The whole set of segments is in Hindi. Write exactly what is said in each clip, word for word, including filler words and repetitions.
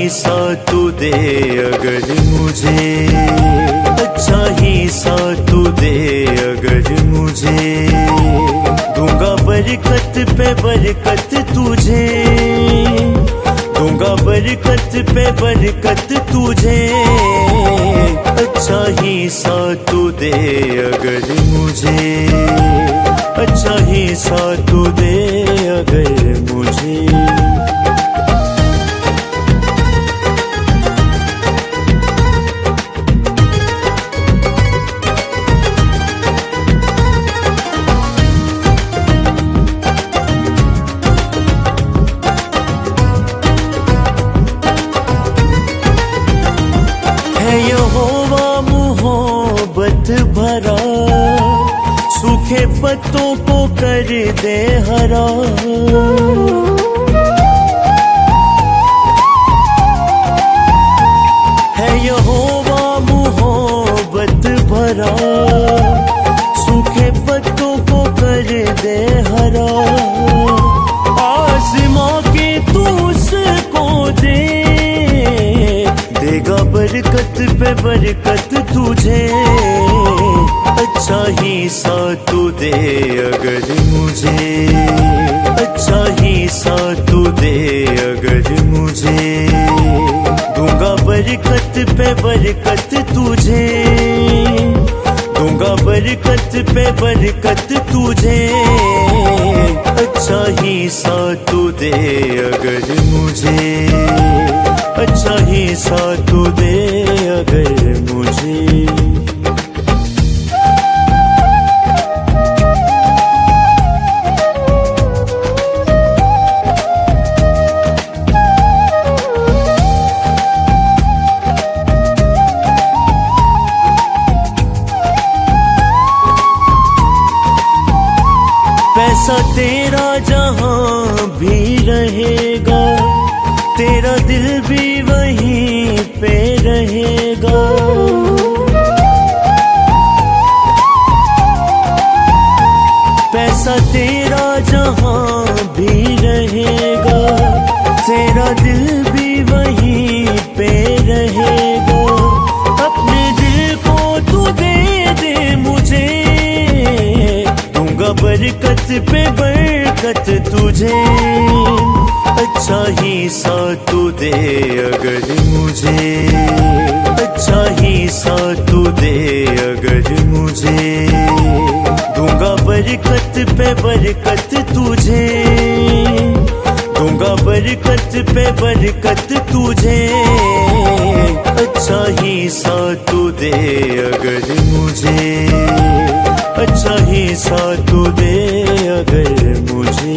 ही सा तू दे अगर मुझे, अच्छा ही सा तू दे अगर मुझे, दूंगा बरकत पे बरकत तुझे, दूंगा बरकत पे बरकत तुझे, अच्छा ही सा तू दे अगर मुझे, अच्छा ही सा तू दे अगर मुझे। यहोवा मोहब्बत भरा, सूखे पत्तों को कर दे हरा, है यहोवा मोहब्बत भरा, सूखे पत्तों को कर दे हरा, आसमां के तू उसको दे, देगा बरकत पे बरकत तुझे, अच्छा ही सा तू दे अगर मुझे, अच्छा ही सा तू दे अगर मुझे, दूंगा बरकत पे बरकत तुझे, दूंगा बरकत पे बरकत तुझे, अच्छा ही सा तू दे अगर मुझे, अच्छा ही सा तू दे अगर मुझे। पैसा तेरा जहां भी रहेगा, तेरा दिल भी वहीं पे रहेगा, पैसा तेरा जहां भी रहेगा, तेरा दिल भी वहीं पे रहेगा, अपने दिल को तू दे दे मुझे, दूंगा बरकत पे बरकत तुझे, अच्छा ही सा तू दे अगर मुझे, अच्छा ही सा तू दे अगर मुझे, दूंगा बरकत पे बरकत तुझे, दूंगा बरकत पे बरकत तुझे, अच्छा ही सा तू दे अगर मुझे, अच्छा ही सा तू दे अगर मुझे।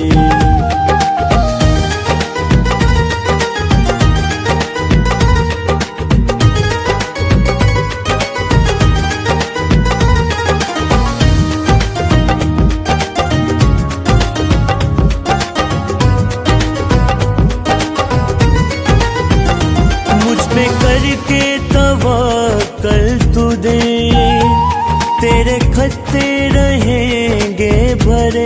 करके तवक्कल तू दे, तेरे खत्ते रहेंगे भरे,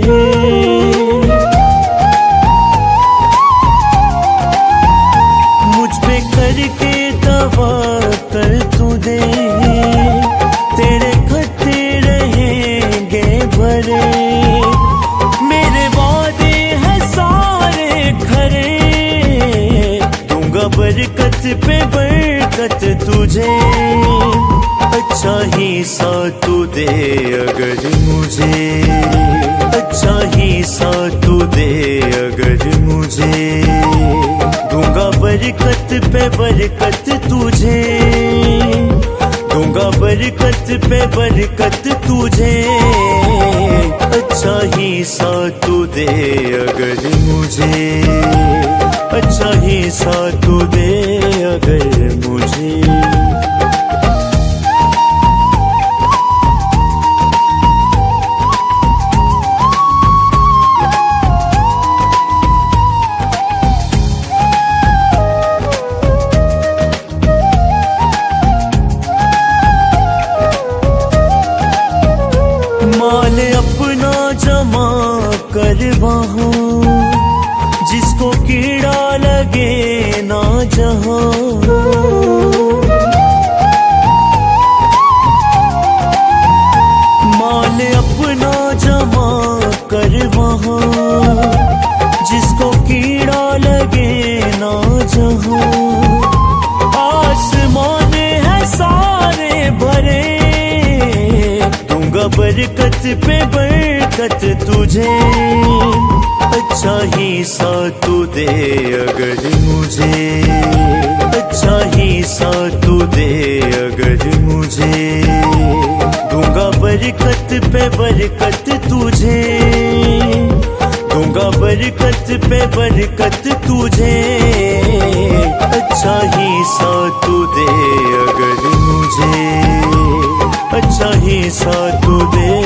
मुझ पे करके तवक्कल तू दे, तेरे खत्ते रहेंगे भरे, मेरे वादे हैं सारे खरे, दूंगा बरकत पे बरकत तुझे, अच्छा ही सा तू दे अगर मुझे, अच्छा ही सा तू दे अगर मुझे, दूंगा बरकत पे बरकत तुझे, दूंगा बरकत पे बरकत तुझे, अच्छा ही सा तू दे अगर मुझे, अच्छा ही सा तू दे अगर मुझे। माल अपना जमा कर वहाँ, जिसको कीड़ा लगे ना जहाँ, भरे, दूंगा बरकत पे बरकत तुझे। अच्छा ही सा तू दे अगर मुझे, अच्छा ही सा तू दे अगर मुझे, दूंगा बरकत पे बरकत तुझे, दूंगा बरकत पे बरकत तुझे। अच्छा ही सा तू दे अगर मुझे, अच्छा ही सा तू दे।